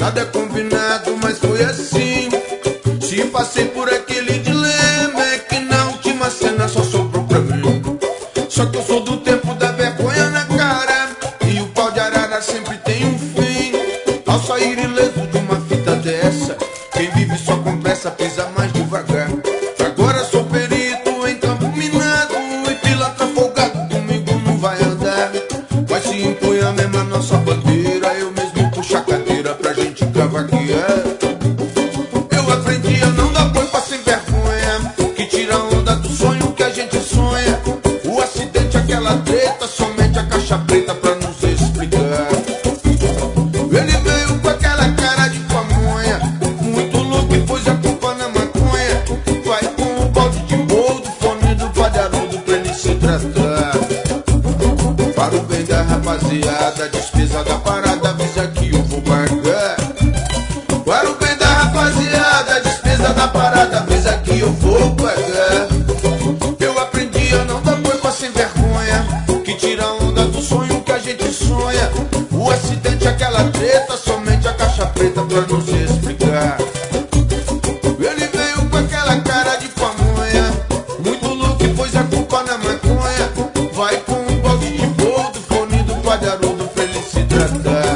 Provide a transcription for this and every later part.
nada é combinado, mas foi assim. Se passei por aquele dilema, é que na última cena só sobrou pra mim. Só que eu sou do tempo da vergonha na cara, e o pau de arara sempre tem um fim. Ao sair ileso de uma fita dessa, quem vive só com pressa pisa mais devagar. Agora sou perito em campo minado, e pilantra folgado comigo não vai andar. Mas se empunha mesmo a nossa bandeira, eu mesmo puxo a cadeira pra gente cavaquear. Eu aprendi a não dar boi pra sem vergonha, que tira a onda do sonho que a gente sonha. O acidente, aquela treta, somente a caixa preta pra nos explicar. Ele veio com aquela cara de pamonha, muito louco e pôs a culpa na maconha. Vai com o balde de boldo, fone do padharudo pra ele se tratar. Para o bem da rapaziada, despesa da parada, avisa que eu vou pagar. Para o bem da rapaziada, despesa da parada, avisa que eu vou pagar. Eu aprendi a não dar boi pra sem vergonha, que tira a onda do sonho que a gente sonha. O acidente, aquela treta, somente a caixa preta pra nos explicar. Ele veio com aquela cara de pamonha, muito louco e pôs a culpa na maconha. Vai com um balde de boldo, fone do padharudo pra ele se tratar.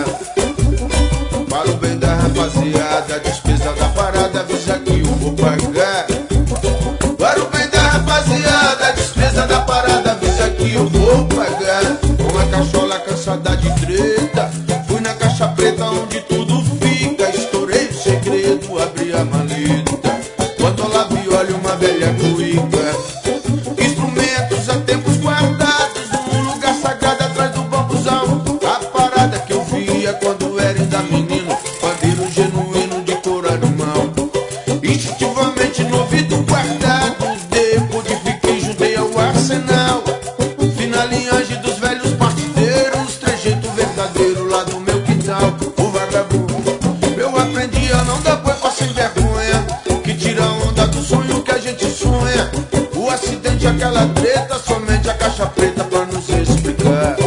Para o bem da rapaziada, despesa da parada, avisa que eu vou pagar. Para o bem da rapaziada, despesa da parada, avisa que eu vou pagar. Com a cachola cansada de treta, fui na caixa preta onde tudo fica. Estourei o segredo, abri a maleta, quando lá vi, olha, uma velha cuíca. Instrumentos há tempos guardados num lugar sagrado atrás do bambuzal. A parada que eu via quando era ainda menino, pandeiro genuíno de cor animal. Instintivamente no ouvido guardado, decodifiquei, juntei ao arsenal. Vi na linhagem dos velhos partideiros, trejeito verdadeiro lá do meu quintal. O vagabundo, eu aprendi a não dar boi pra sem vergonha, que tira a onda do sonho que a gente sonha. O acidente, aquela treta, somente a caixa preta pra nos explicar.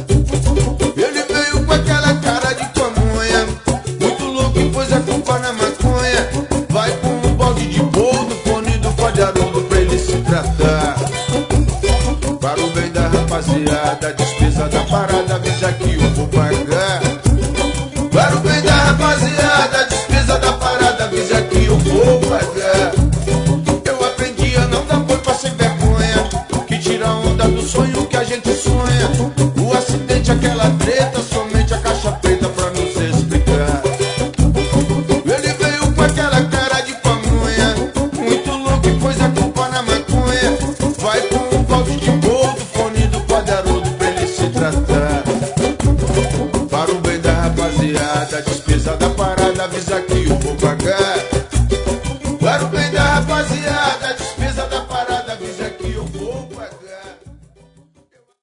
Ele veio com aquela cara de pamonha, muito louco e pôs a culpa na maconha. Vai com um balde de boldo, fone do padharudo pra ele se tratar. Para o bem da rapaziada, despesa da parada, avisa que eu vou pagar. Para o bem da rapaziada, despesa da parada, avisa que eu vou pagar. Eu aprendi a não dar boi pra sem vergonha, que tira a onda do sonho que a gente sonha. O acidente, aquela treta, somente a caixa preta pra nos explicar. Ele veio com aquela cara de pamonha, muito louco e pôs a culpa na maconha. Vai com um balde de boldo, fone do padharudo pra ele se tratar. Para o bem da rapaziada, despesa da parada, avisa que eu vou pagar.